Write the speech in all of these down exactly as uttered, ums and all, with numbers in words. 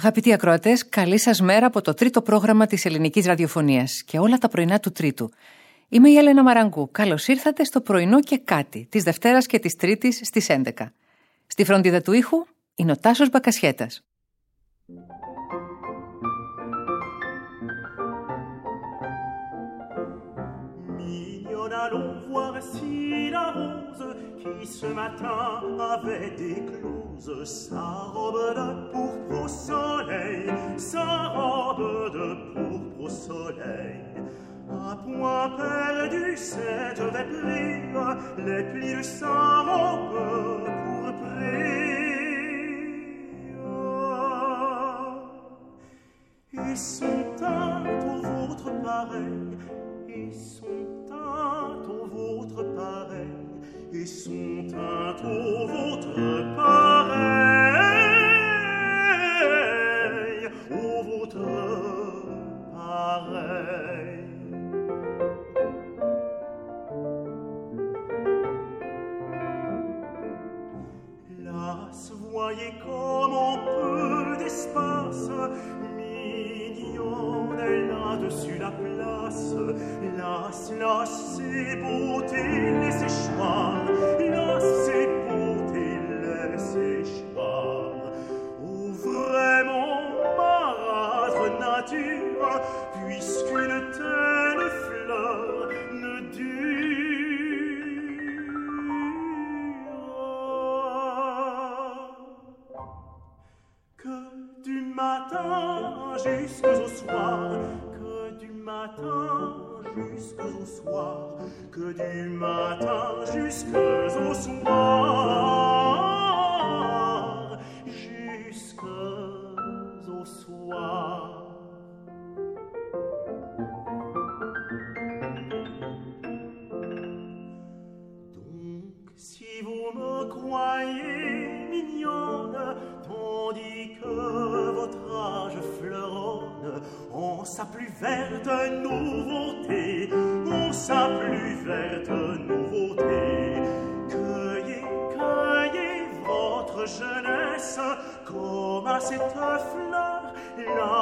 Αγαπητοί ακροατές, καλή σας μέρα από το τρίτο πρόγραμμα της Ελληνικής Ραδιοφωνίας και όλα τα πρωινά του Τρίτου. Είμαι η Έλενα Μαραγκού. Καλώς ήρθατε στο πρωινό και κάτι της Δευτέρας και της Τρίτης στις έντεκα. Στη φροντίδα του ήχου είναι ο Τάσος Μπακασιέτας. Ce matin avait déclose sa robe de pourpre au soleil, sa robe de pourpre au soleil. À point perdu s'était pris les plis de sa robe pourprée. Et son teint au vôtre pareil, et son teint au vôtre pareil, et son teint au vôtre pareil, au vôtre pareil. Las, voyez comme en peu d'espace, mignonne est là-dessus la place. Las, las, ses beautés, les séchoirs, las, ses beautés, les séchoirs. Oh, vraiment, marâtre nature, puisqu'une telle fleur ne dure que du matin jusqu'au soir, que du matin jusqu'au soir, que du matin jusqu'au soir, jusqu'au soir. Donc, si vous me croyez mignonne, tandis que votre âge fleuronne en sa plus verte nouveauté, en sa plus verte nouveauté, cueillez, cueillez votre jeunesse comme à cette fleur la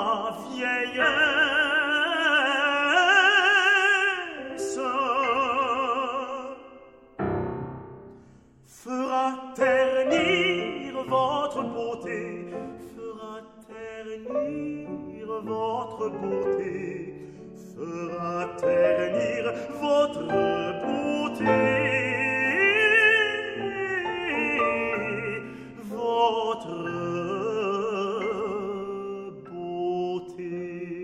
vieillesse fera ternir votre beauté, fera ternir votre beauté, fera ternir votre beauté, votre beauté.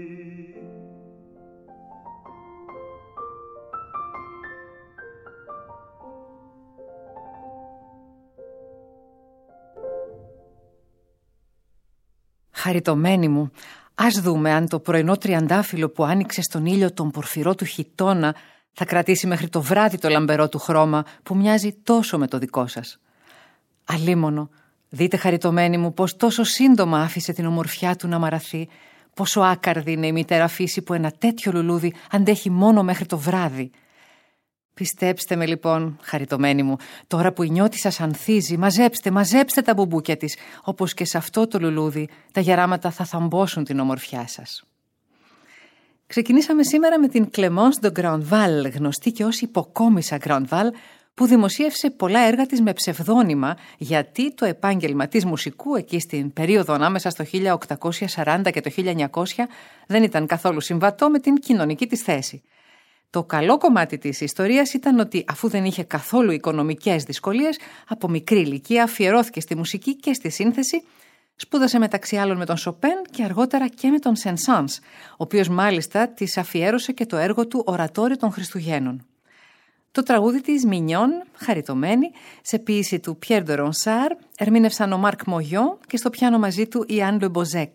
Χαριτωμένη μου, ας δούμε αν το πρωινό τριαντάφυλλο που άνοιξε στον ήλιο τον πορφυρό του χιτώνα θα κρατήσει μέχρι το βράδυ το λαμπερό του χρώμα που μοιάζει τόσο με το δικό σας. Αλίμονο, δείτε χαριτωμένη μου πως τόσο σύντομα άφησε την ομορφιά του να μαραθεί, πόσο άκαρδη είναι η μητέρα φύση που ένα τέτοιο λουλούδι αντέχει μόνο μέχρι το βράδυ. Πιστέψτε με λοιπόν, χαριτωμένη μου, τώρα που η νιώτη σας ανθίζει, μαζέψτε, μαζέψτε τα μπουμπούκια της, όπως και σε αυτό το λουλούδι τα γεράματα θα θαμπόσουν την ομορφιά σας. Ξεκινήσαμε σήμερα με την Clémence de Grandval, γνωστή και ως υποκόμισσα Grandval, που δημοσίευσε πολλά έργα της με ψευδόνυμα, γιατί το επάγγελμα της μουσικού εκεί στην περίοδο ανάμεσα στο χίλια οκτακόσια σαράντα και το χίλια εννιακόσια δεν ήταν καθόλου συμβατό με την κοινωνική της θέση. Το καλό κομμάτι της ιστορίας ήταν ότι αφού δεν είχε καθόλου οικονομικές δυσκολίες, από μικρή ηλικία αφιερώθηκε στη μουσική και στη σύνθεση, σπούδασε μεταξύ άλλων με τον Σοπέν και αργότερα και με τον Σεν-Σάνς, ο οποίος μάλιστα της αφιέρωσε και το έργο του «Ορατόριο των Χριστουγέννων». Το τραγούδι της «Μινιόν», χαριτωμένη, σε ποίηση του Pierre de Ronsard, ερμήνευσαν ο Μάρκ Μογιό και στο πιάνο μαζί του η Anne Le Bozec.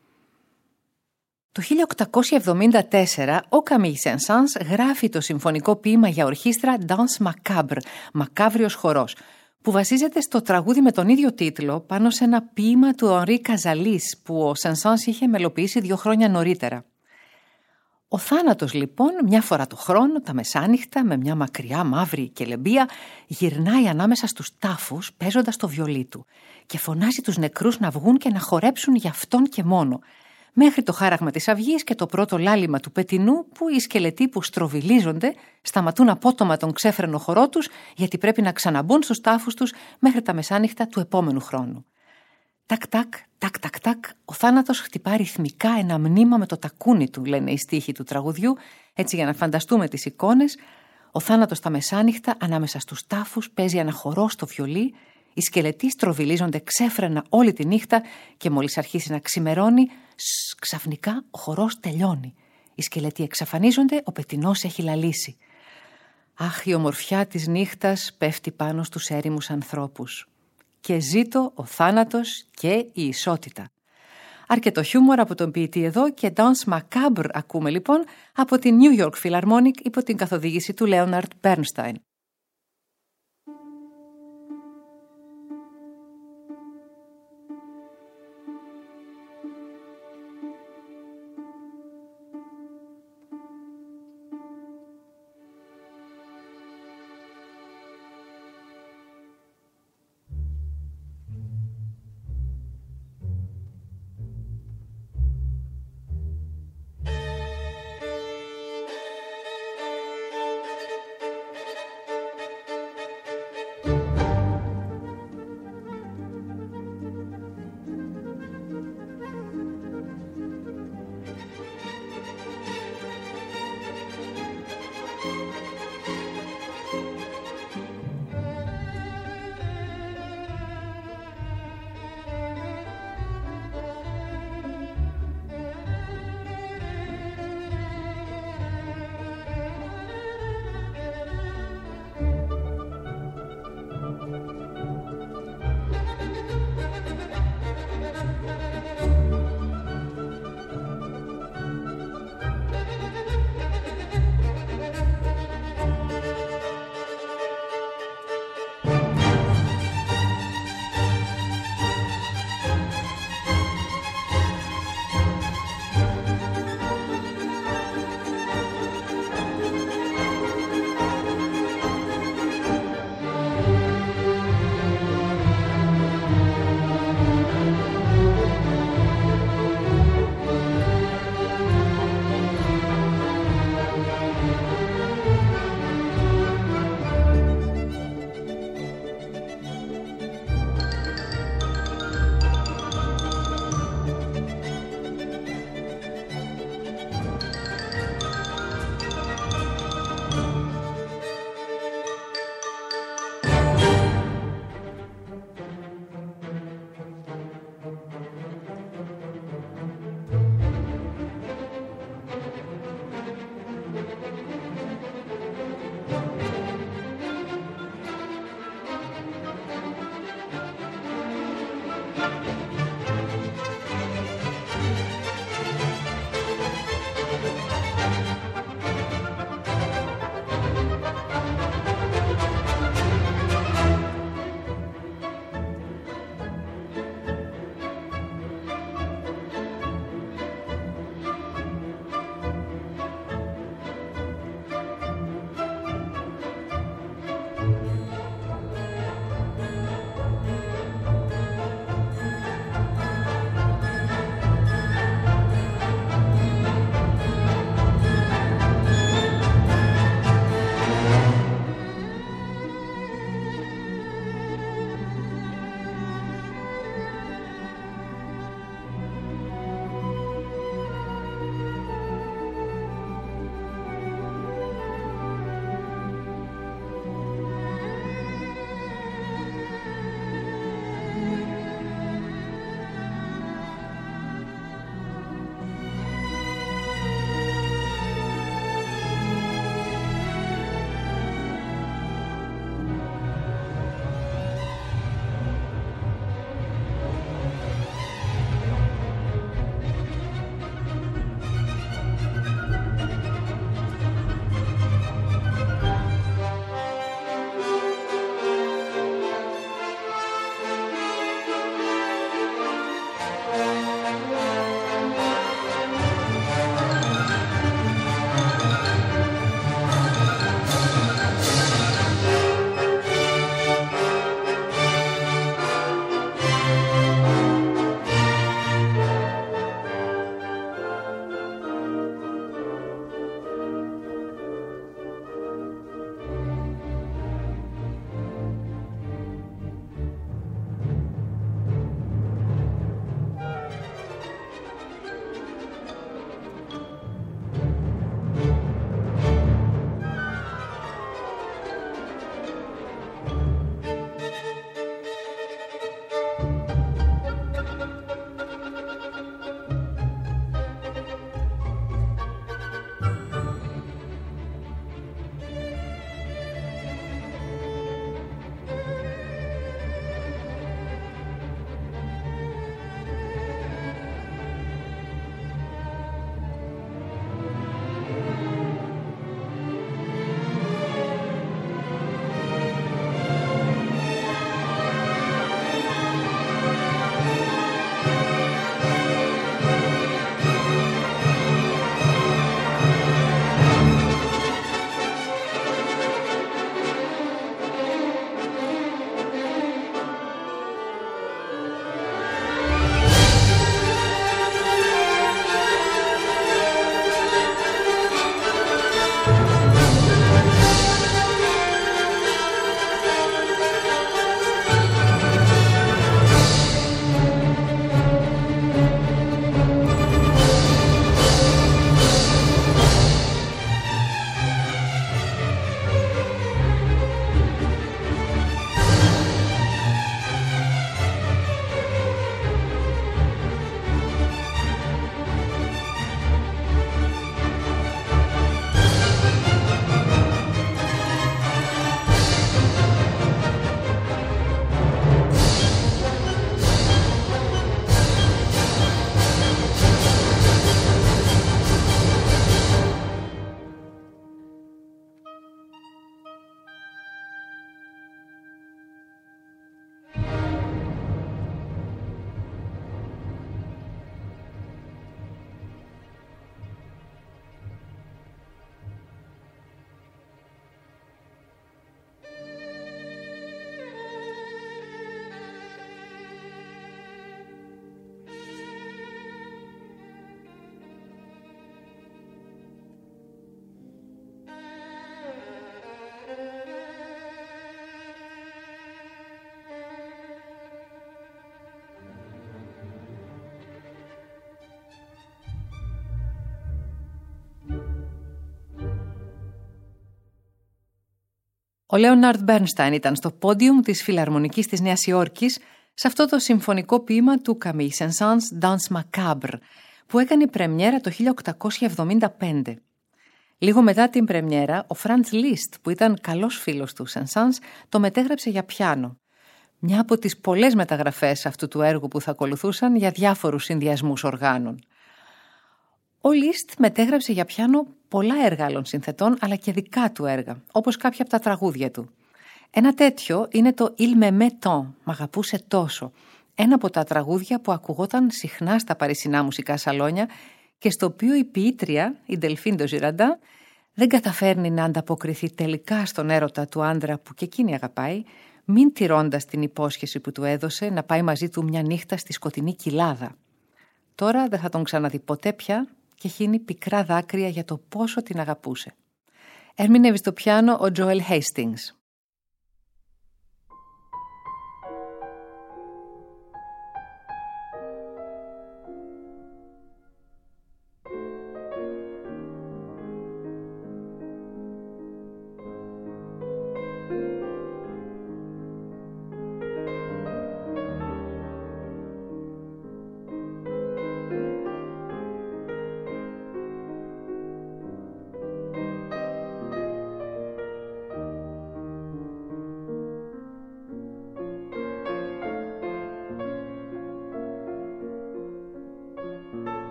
Το χίλια οκτακόσια εβδομήντα τέσσερα ο Camille Saint-Saëns γράφει το συμφωνικό ποίημα για ορχήστρα Danse Macabre, μακάβριος χορός, που βασίζεται στο τραγούδι με τον ίδιο τίτλο πάνω σε ένα ποίημα του Henri Cazalis που ο Saint-Saëns είχε μελοποιήσει δύο χρόνια νωρίτερα. Ο θάνατος λοιπόν μια φορά το χρόνο, τα μεσάνυχτα, με μια μακριά μαύρη κελεμπία, γυρνάει ανάμεσα στους τάφους παίζοντας το βιολί του και φωνάζει τους νεκρούς να βγουν και να χορέψουν για αυτόν και μόνο, μέχρι το χάραγμα της αυγής και το πρώτο λάλημα του πετινού που οι σκελετοί που στροβιλίζονται σταματούν απότομα τον ξέφρενο χορό τους, γιατί πρέπει να ξαναμπούν στους τάφους τους μέχρι τα μεσάνυχτα του επόμενου χρόνου. Τακ τακ, τακ τακ τακ, ο θάνατος χτυπά ρυθμικά ένα μνήμα με το τακούνι του, λένε οι στίχοι του τραγουδιού, έτσι για να φανταστούμε τις εικόνες. Ο θάνατος στα μεσάνυχτα ανάμεσα στους τάφους παίζει ένα χορό στο βιολί, οι σκελετοί στροβιλίζονται ξέφρενα όλη τη νύχτα και μόλις αρχίσει να ξημερώνει, σ, ξαφνικά ο χορός τελειώνει. Οι σκελετοί εξαφανίζονται, ο πετεινός έχει λαλήσει. Αχ, η ομορφιά της νύχτας πέφτει πάνω στους έρημους ανθρώπους. Και ζήτω ο θάνατος και η ισότητα. Αρκετό χιούμορ από τον ποιητή εδώ και Danse Macabre ακούμε λοιπόν από την New York Philharmonic υπό την καθοδήγηση του Leonard Bernstein. Ο Λέοναρντ Μπέρνσταϊν ήταν στο πόντιουμ της Φιλαρμονικής της Νέας Υόρκης σε αυτό το συμφωνικό ποίημα του Camille Saint-Saëns Danse Macabre, που έκανε πρεμιέρα το χίλια οκτακόσια εβδομήντα πέντε. Λίγο μετά την πρεμιέρα, ο Φραντς Λίστ, που ήταν καλός φίλος του Saint-Saëns, το μετέγραψε για πιάνο. Μια από τις πολλές μεταγραφές αυτού του έργου που θα ακολουθούσαν για διάφορους συνδυασμούς οργάνων. Ο Λίστ μετέγραψε για πιάνο πολλά έργα άλλων συνθετών, αλλά και δικά του έργα, όπως κάποια από τα τραγούδια του. Ένα τέτοιο είναι το «Il m'aimait tant», «Μ' αγαπούσε τόσο», ένα από τα τραγούδια που ακουγόταν συχνά στα παρισινά μουσικά σαλόνια και στο οποίο η ποιήτρια, η Delphine de Girardin, δεν καταφέρνει να ανταποκριθεί τελικά στον έρωτα του άντρα που και εκείνη αγαπάει, μην τηρώντας την υπόσχεση που του έδωσε να πάει μαζί του μια νύχτα στη σκοτεινή κοιλάδα. Τώρα δεν θα τον ξαναδεί ποτέ πια και χύνει πικρά δάκρυα για το πόσο την αγαπούσε. Ερμηνεύει στο πιάνο ο Joel Hastings.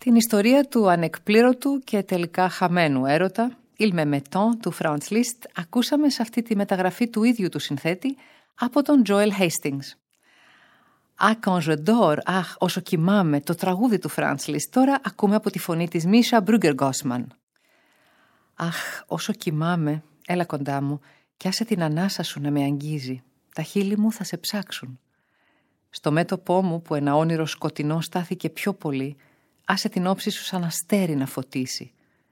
Την ιστορία του ανεκπλήρωτου και τελικά χαμένου έρωτα, Il me mettant του Franz Liszt, ακούσαμε σε αυτή τη μεταγραφή του ίδιου του συνθέτη από τον Joel Hastings. Ah, quand je dors, αχ, όσο κοιμάμαι, το τραγούδι του Franz Liszt, τώρα ακούμε από τη φωνή της Μίσα Μπρούγκερ-Γκόσμαν. Αχ, όσο κοιμάμαι, έλα κοντά μου κι άσε την ανάσα σου να με αγγίζει. Τα χείλη μου θα σε ψάξουν. Στο μέτωπό μου που ένα όνειρο σκοτεινό στάθηκε πιο πολύ, άσε την όψη σου σαν αστέρι να φωτίσει.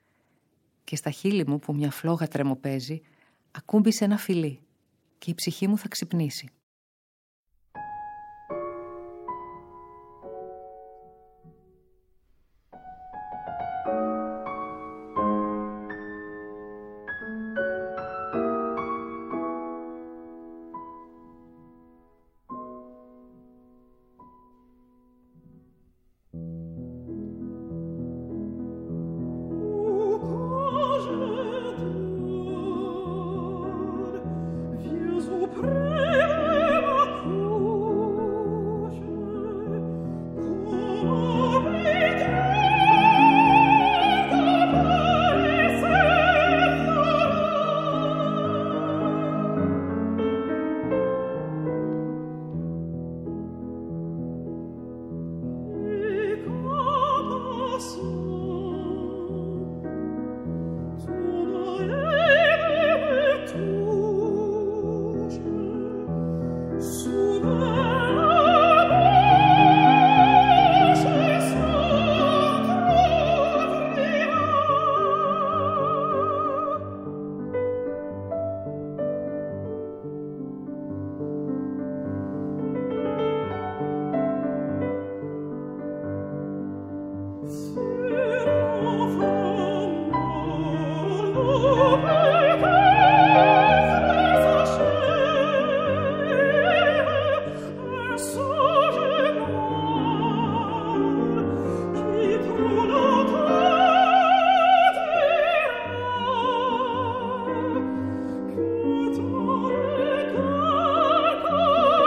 Και στα χείλη μου που μια φλόγα τρεμοπαίζει, ακούμπησε ένα φιλί και η ψυχή μου θα ξυπνήσει.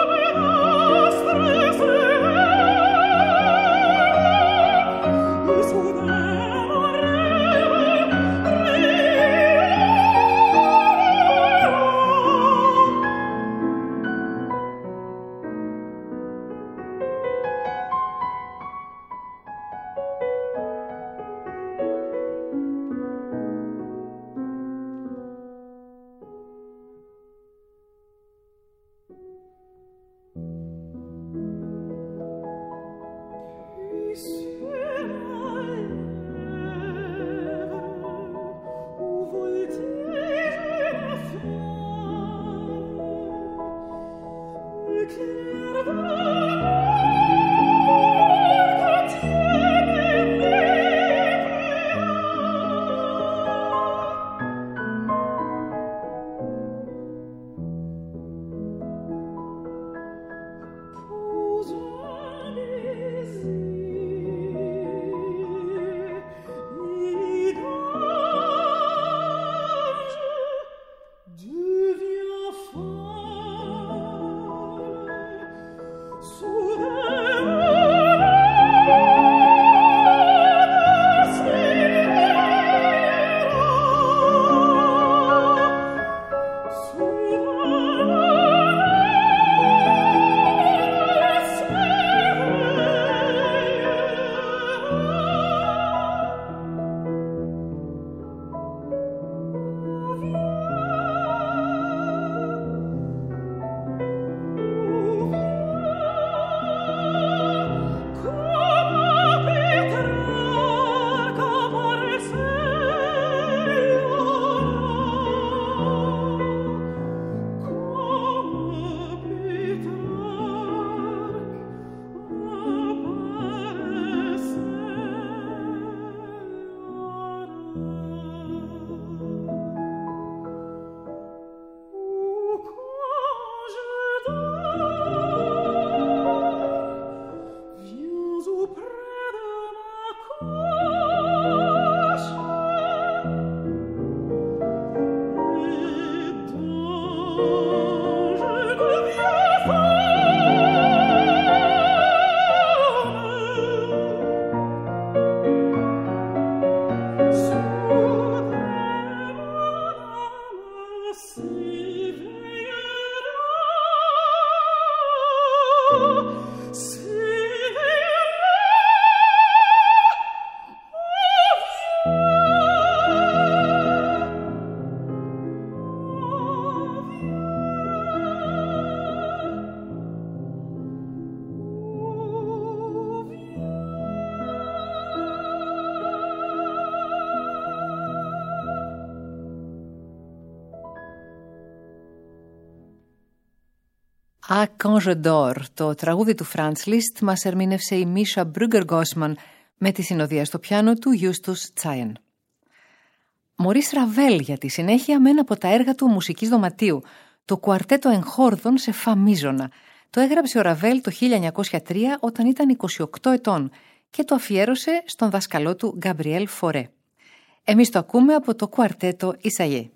This «Α, quand je dors», το τραγούδι του Franz Liszt, μας ερμήνευσε η Μίσα Brugger-Gossman με τη συνοδεία στο πιάνο του Justus Tsayen. Μωρίς Ραβέλ για τη συνέχεια με ένα από τα έργα του μουσικής δωματίου, το κουαρτέτο εγχόρδων σε φα μίζωνα. Το έγραψε ο Ραβέλ το χίλια εννιακόσια τρία όταν ήταν είκοσι οκτώ ετών και το αφιέρωσε στον δασκαλό του Γκαμπριέλ Φορέ. Εμείς το ακούμε από το κουαρτέτο Ισαγέ.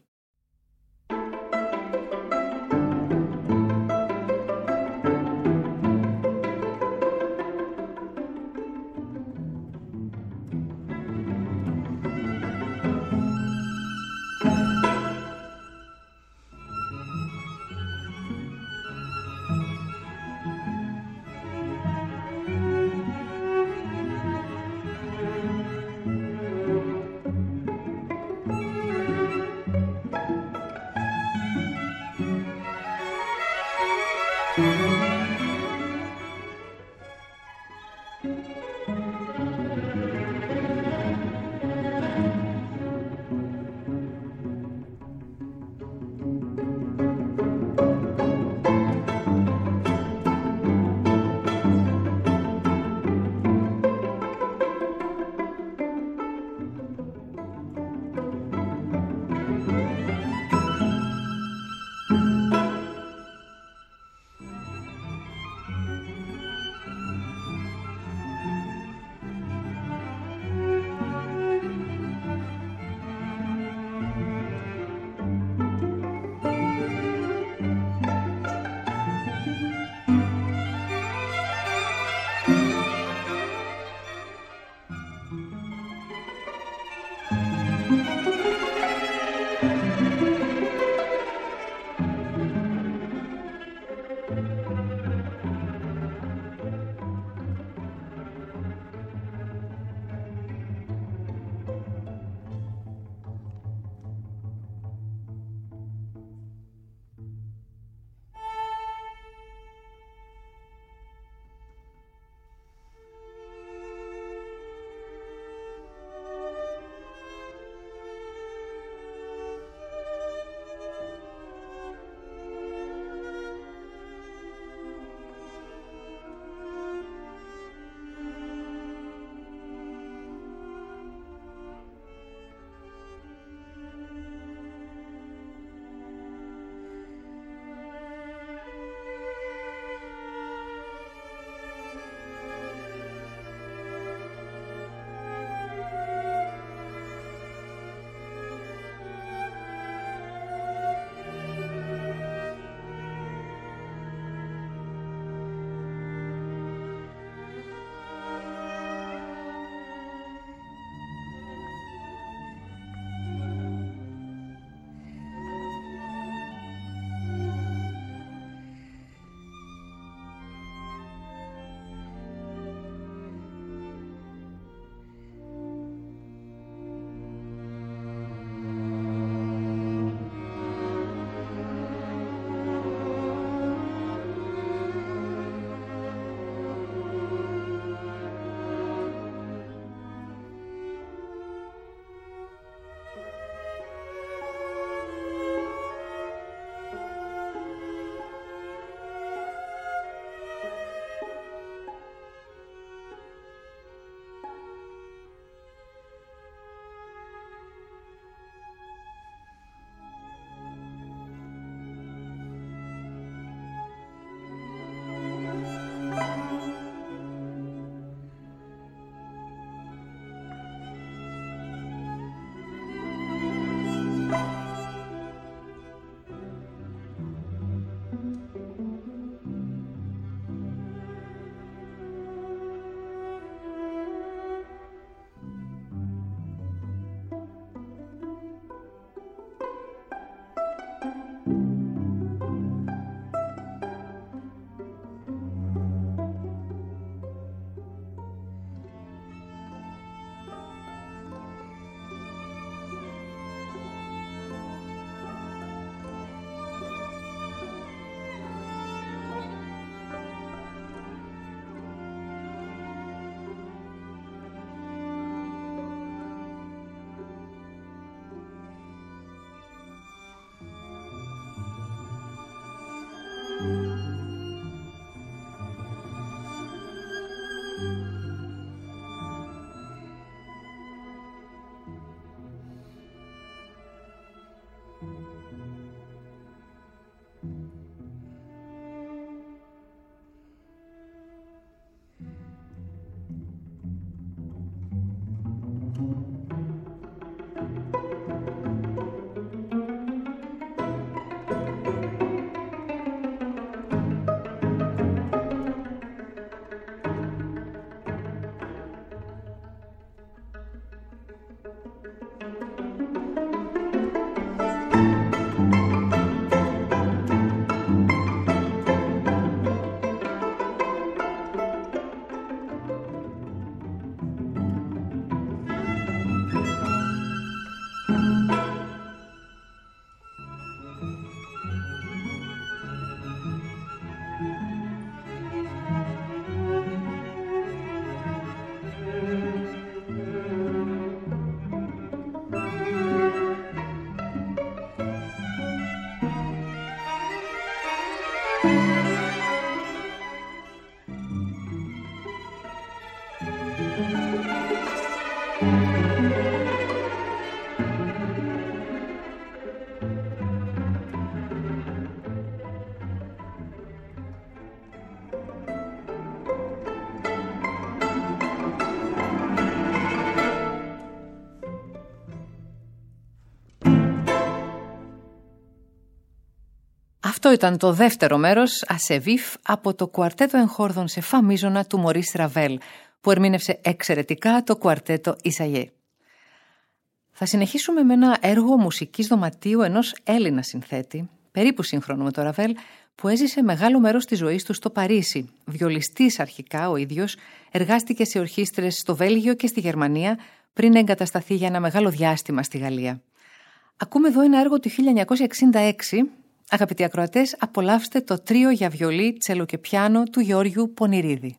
Αυτό ήταν το δεύτερο μέρος, Ασεβίφ, από το κουαρτέτο εγχόρδων σε φα μίζωνα του Μωρίς Ραβέλ, που ερμήνευσε εξαιρετικά το κουαρτέτο Ισαγέ. Θα συνεχίσουμε με ένα έργο μουσικής δωματίου ενός Έλληνα συνθέτη, περίπου σύγχρονο με το Ραβέλ, που έζησε μεγάλο μέρος της ζωής του στο Παρίσι. Βιολιστής αρχικά ο ίδιος, εργάστηκε σε ορχήστρες στο Βέλγιο και στη Γερμανία, πριν εγκατασταθεί για ένα μεγάλο διάστημα στη Γαλλία. Ακούμε εδώ ένα έργο του χίλια εννιακόσια εξήντα έξι. Αγαπητοί ακροατές, απολαύστε το τρίο για βιολί, τσέλο και πιάνο του Γεώργιου Πονηρίδη.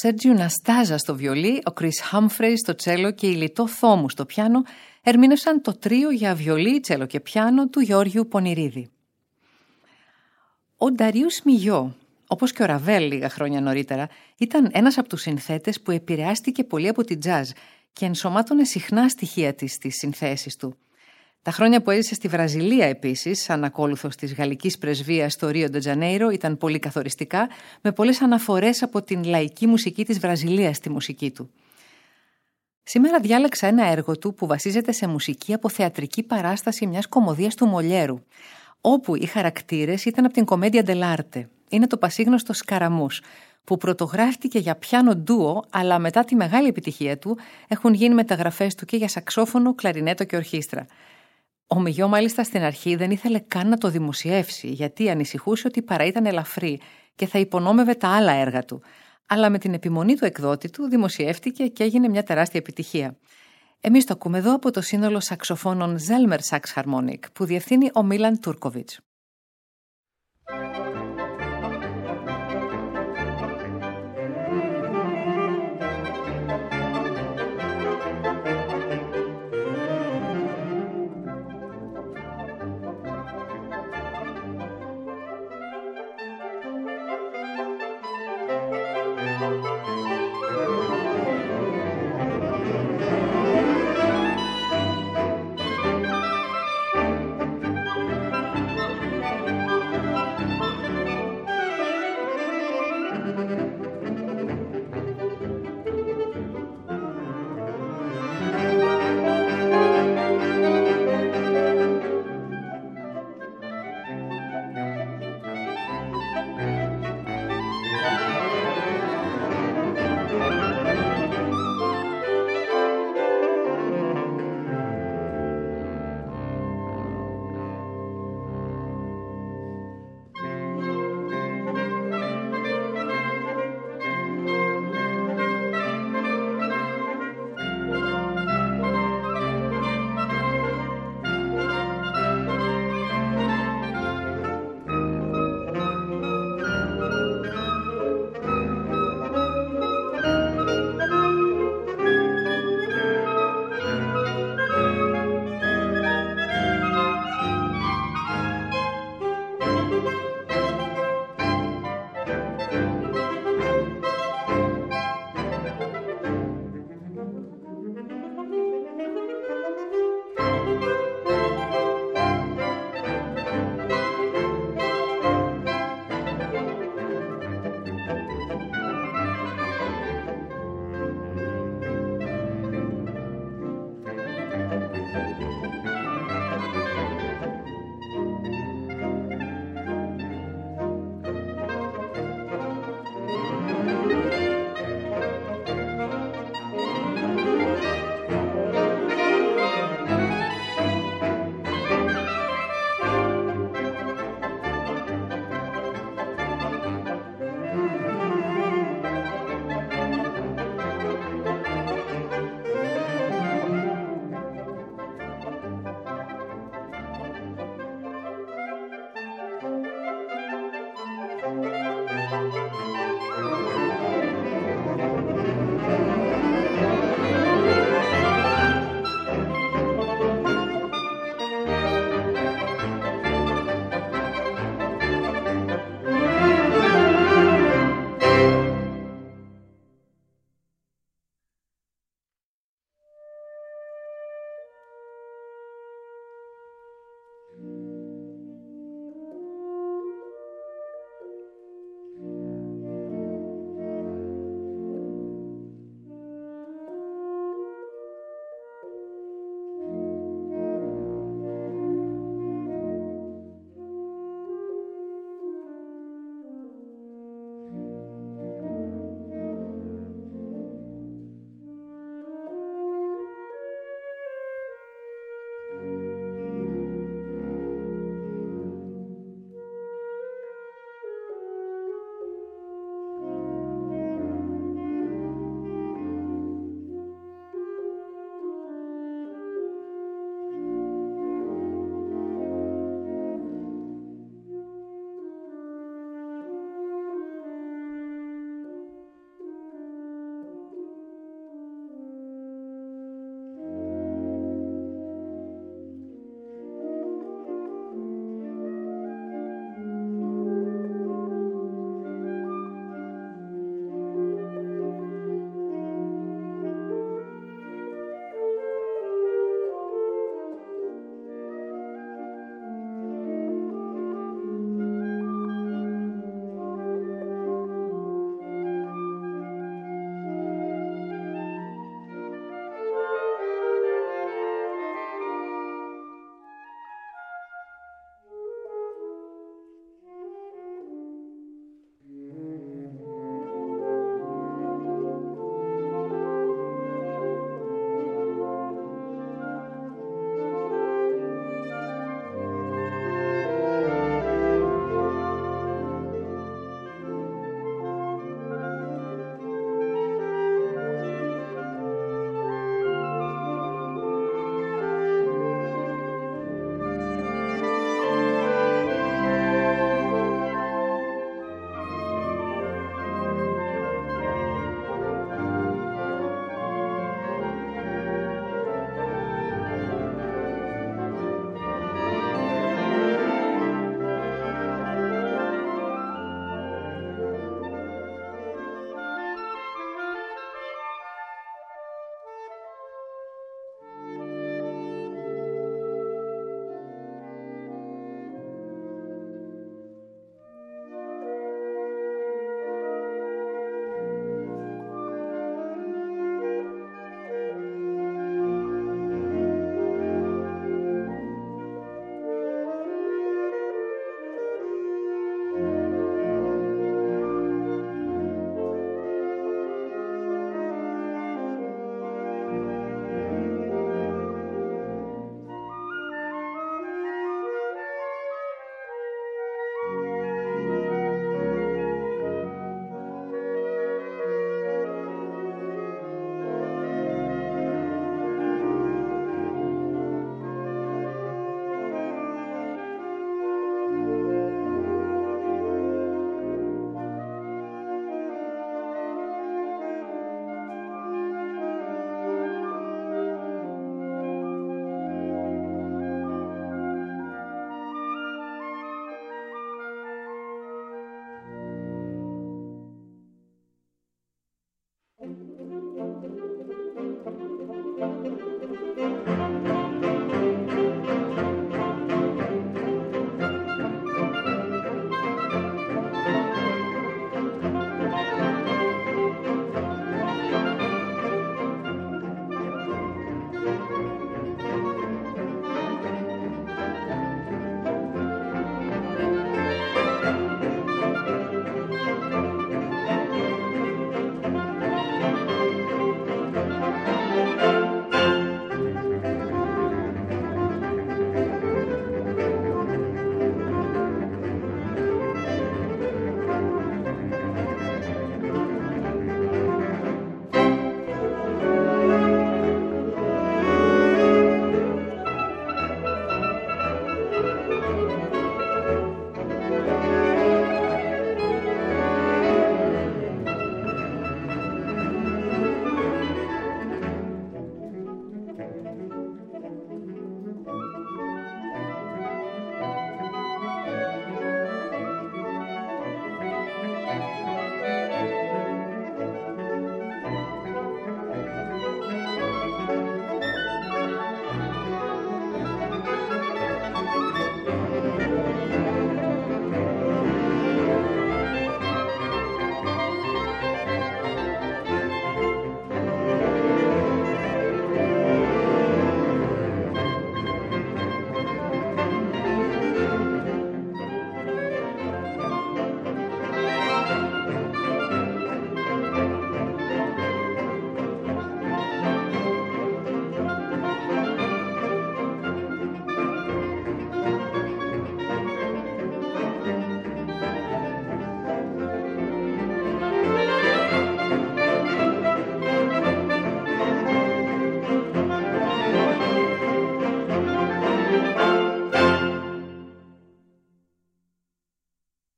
Σέρτζιου Ναστάζα στο βιολί, ο Κρίς Χάμφρεϊ στο τσέλο και η Λιτό Θόμου στο πιάνο ερμήνευσαν το τρίο για βιολί, τσέλο και πιάνο του Γεώργιου Πονηρίδη. Ο Νταρίους Μιγιό, όπως και ο Ραβέλ λίγα χρόνια νωρίτερα, ήταν ένας από τους συνθέτες που επηρεάστηκε πολύ από την τζάζ και ενσωμάτωνε συχνά στοιχεία της στις συνθέσεις του. Τα χρόνια που έζησε στη Βραζιλία επίσης, ανακόλουθος της γαλλικής πρεσβείας στο Ρίο ντε Τζανέιρο, ήταν πολύ καθοριστικά, με πολλές αναφορές από την λαϊκή μουσική της Βραζιλίας στη μουσική του. Σήμερα διάλεξα ένα έργο του που βασίζεται σε μουσική από θεατρική παράσταση μιας κωμωδίας του Μολιέρου, όπου οι χαρακτήρες ήταν από την Κομμέντια ντελάρτε. Είναι το πασίγνωστο Σκαραμούς, που πρωτογράφτηκε για πιάνο ντούο, αλλά μετά τη μεγάλη επιτυχία του έχουν γίνει μεταγραφές του και για σαξόφωνο, κλαρινέτο και ορχήστρα. Ο Μιγιό μάλιστα στην αρχή δεν ήθελε καν να το δημοσιεύσει, γιατί ανησυχούσε ότι παρά ήταν ελαφρύ και θα υπονόμευε τα άλλα έργα του. Αλλά με την επιμονή του εκδότη του δημοσιεύτηκε και έγινε μια τεράστια επιτυχία. Εμείς το ακούμε εδώ από το σύνολο σαξοφώνων Zelmer Sax Harmonic που διευθύνει ο Μίλαν Τούρκοβιτς.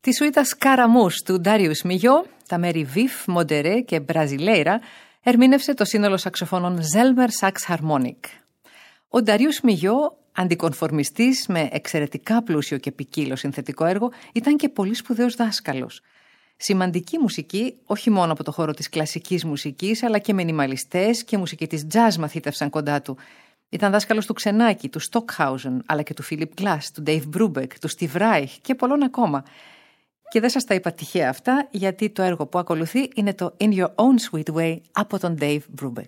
Τη σουίτα Σκαραμούς του Ντάριους Μιγιό, τα μέρη Βιφ, Μοντερέ και Μπραζιλέιρα ερμήνευσε το σύνολο σαξοφώνων Zelmer Sax Harmonic. Ο Ντάριους Μιγιό, αντικονφορμιστής με εξαιρετικά πλούσιο και ποικίλο συνθετικό έργο, ήταν και πολύ σπουδαίος δάσκαλος. Σημαντική μουσική, όχι μόνο από το χώρο της κλασικής μουσικής, αλλά και μινιμαλιστές και μουσική της jazz μαθήτευσαν κοντά του. Ήταν δάσκαλος του Ξενάκη, του Stockhausen, αλλά και του Philip Glass, του Dave Brubeck, του Steve Reich και πολλών ακόμα. Και δεν σας τα είπα τυχαία αυτά, γιατί το έργο που ακολουθεί είναι το In Your Own Sweet Way από τον Dave Brubeck.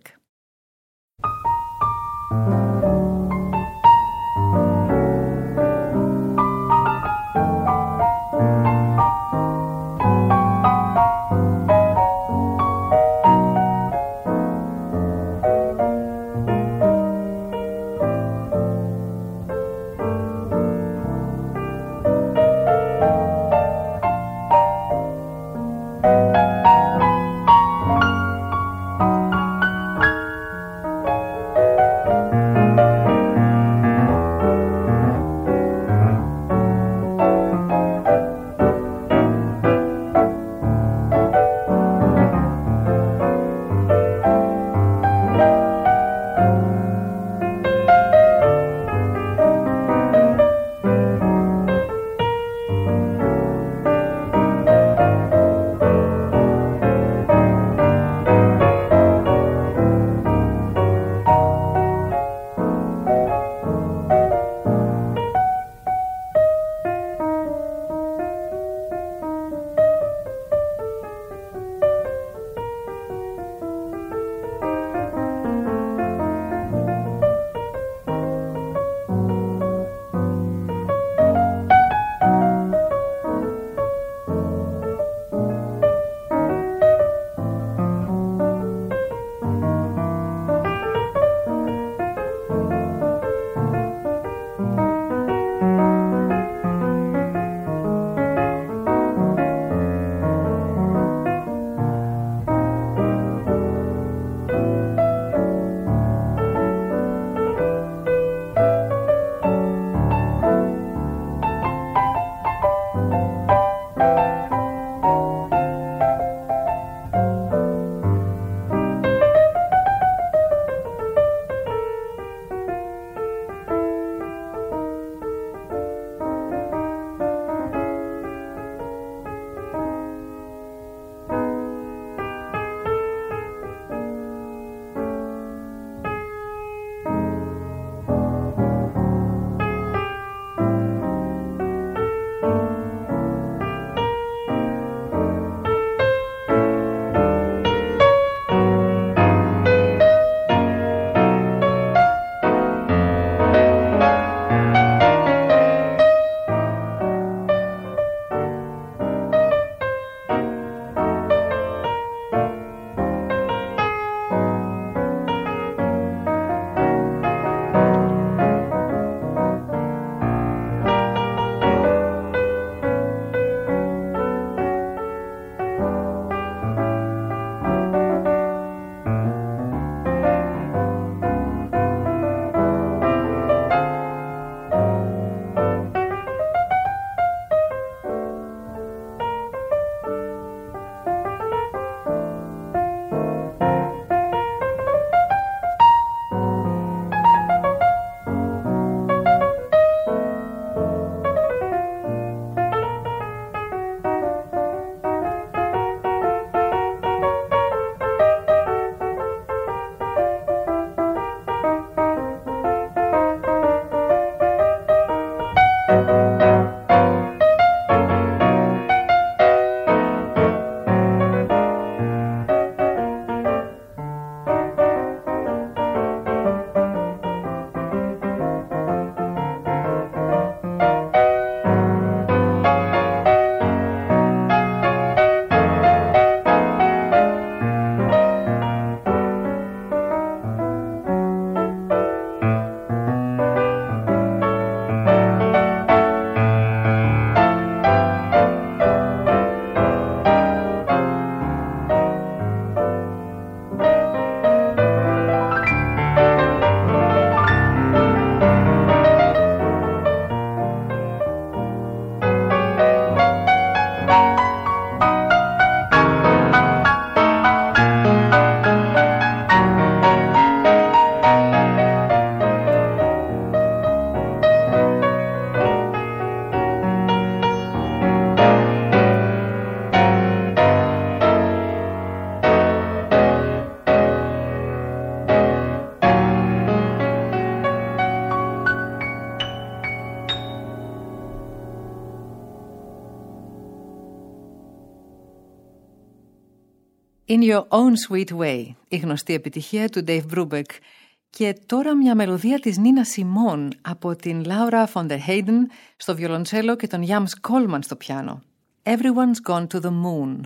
In Your Own Sweet Way, η γνωστή επιτυχία του Dave Brubeck. Και τώρα μια μελωδία της Νίνα Σιμών από την Laura von der Heyden στο βιολοντσέλο και τον Jams Coleman στο πιάνο. Everyone's Gone to the Moon.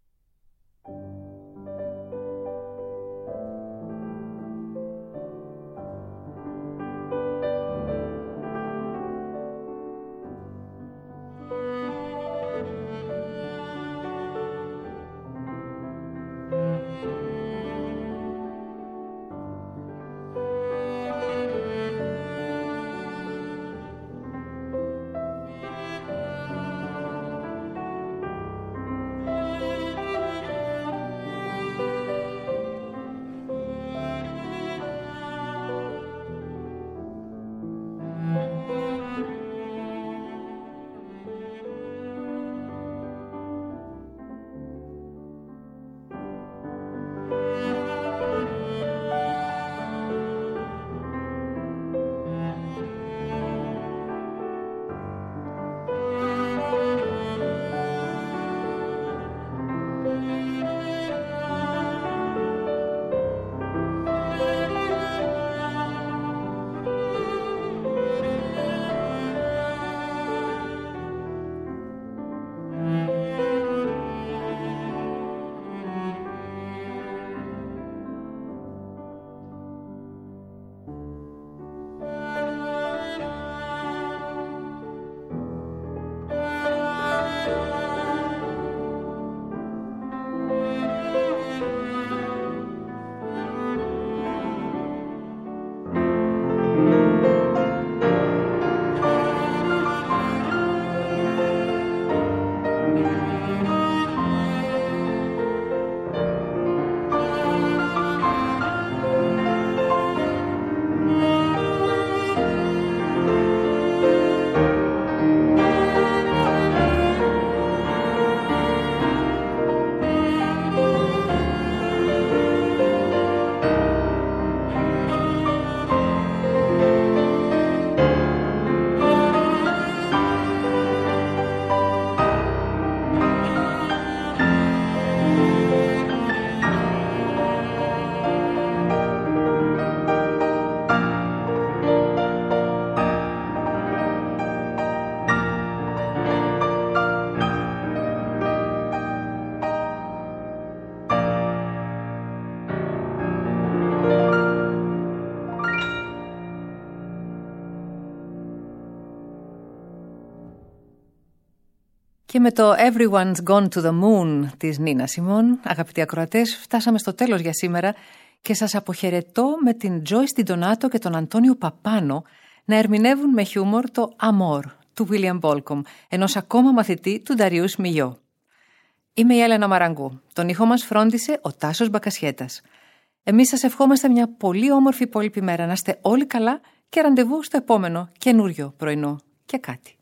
Και με το Everyone's Gone to the Moon της Νίνα Σιμών, αγαπητοί ακροατές, φτάσαμε στο τέλος για σήμερα και σας αποχαιρετώ με την Joyce Donato και τον Αντώνιο Παπάνο να ερμηνεύουν με χιούμορ το Amor του William Bolcom, ενός ακόμα μαθητή του Νταριούς Μιγιό. Είμαι η Έλενα Μαραγκού. Τον ήχο μας φρόντισε ο Τάσος Μπακασιέτας. Εμείς σας ευχόμαστε μια πολύ όμορφη υπόλοιπη μέρα, να είστε όλοι καλά και ραντεβού στο επόμενο καινούριο πρωινό και κάτι.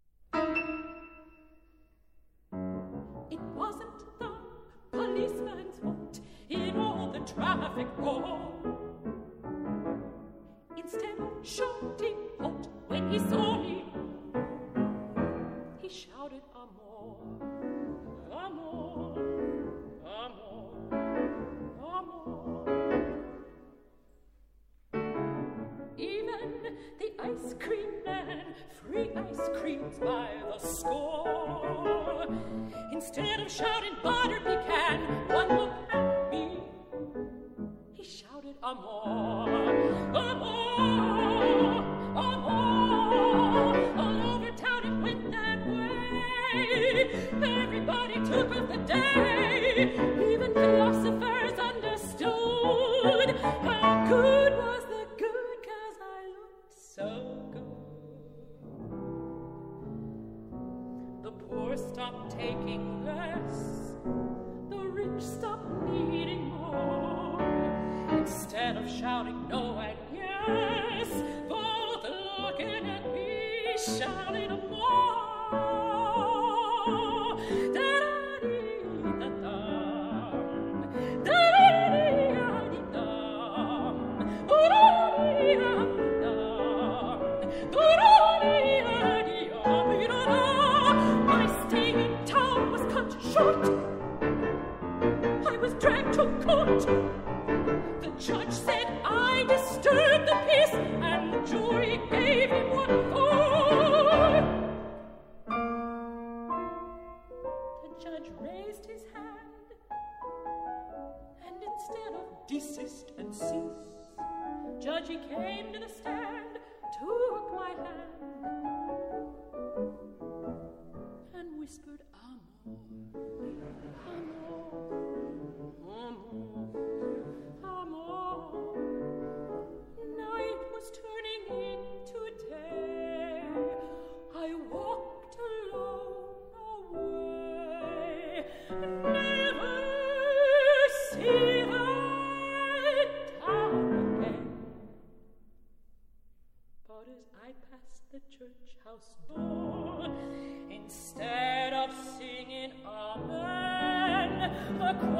Traffic roar. Instead of shouting out when he saw me, he shouted Amor, Amor, Amor, Amor. Even the ice cream man, free ice creams by the score. Instead of shouting butter pecan, one look at me, he shouted Amor, Amor, Amor. All over town it went that way. Everybody took off the day. Even philosophers understood how good was the good, 'cause I looked so good. The poor stopped taking less, the rich stopped needing more. Instead of shouting no and yes, both looking at me, shouting Amor. Da-da-dee-da-dum, da-da-dee-da-dee-dum, oo-da-dee-da-dee-dum, do-da-dee-da-dee-dum. My stay in town was cut short. I was dressed to court. The judge said I disturbed the peace, and the jury gave him what for. The judge raised his hand, and instead of desist and cease, Judgy came to the stand, took my hand, and whispered, Amor, Amor, Amor. Night was turning into day. I walked alone away, never see thy town again. But as I passed the church house door, instead of singing Amen, the